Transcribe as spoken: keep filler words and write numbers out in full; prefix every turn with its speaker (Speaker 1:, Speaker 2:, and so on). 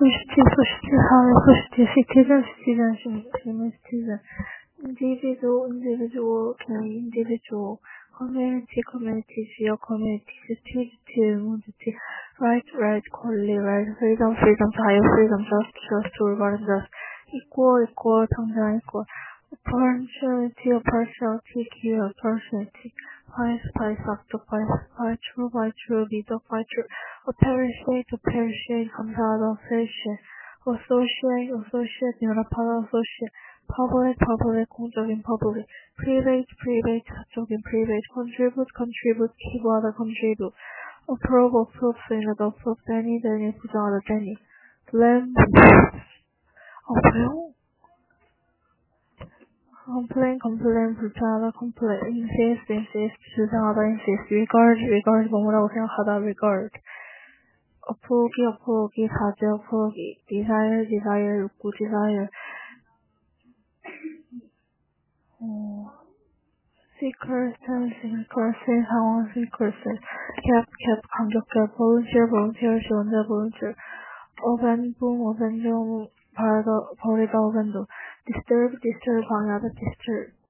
Speaker 1: Society, society, how society, citizen, citizenship, human citizen, individual, individual, okay, individual, community, community, geo community, city, city, multitude, right, right, quality, right, freedom, freedom, higher freedom, just, just, regard, just, equal, equal, 당장 equal, opportunity, opportunity, key, opportunity, vice, vice, octopus, by true, by true, leader, by true, appreciate, appreciate, 감사하다, appreciate, associate, associate, 연합하다, associate, public, public, 공적인 public, private, private, 사적인 private, contribute, contribute, 기부하다, contribute, approve, approve, 수행하다, approve, danny, danny, 부정하다, danny, blame, 아, 왜요? complain, complain, 불편하다, complain, insist, insist, 주장하다, insist, regard, regard, 뭐라고 생각하다, regard, 어포기, 어포기, 사제, 어포기, desire, desire, 욕구, desire, 어, seeker, seeker, 세 상황, seeker, cap, cap, 간격, cap, volunteer, volunteer, 지원자, volunteer, abandon, abandon, 버리다, 버리다, abandon, disturb, disturb, 방해하다, disturb,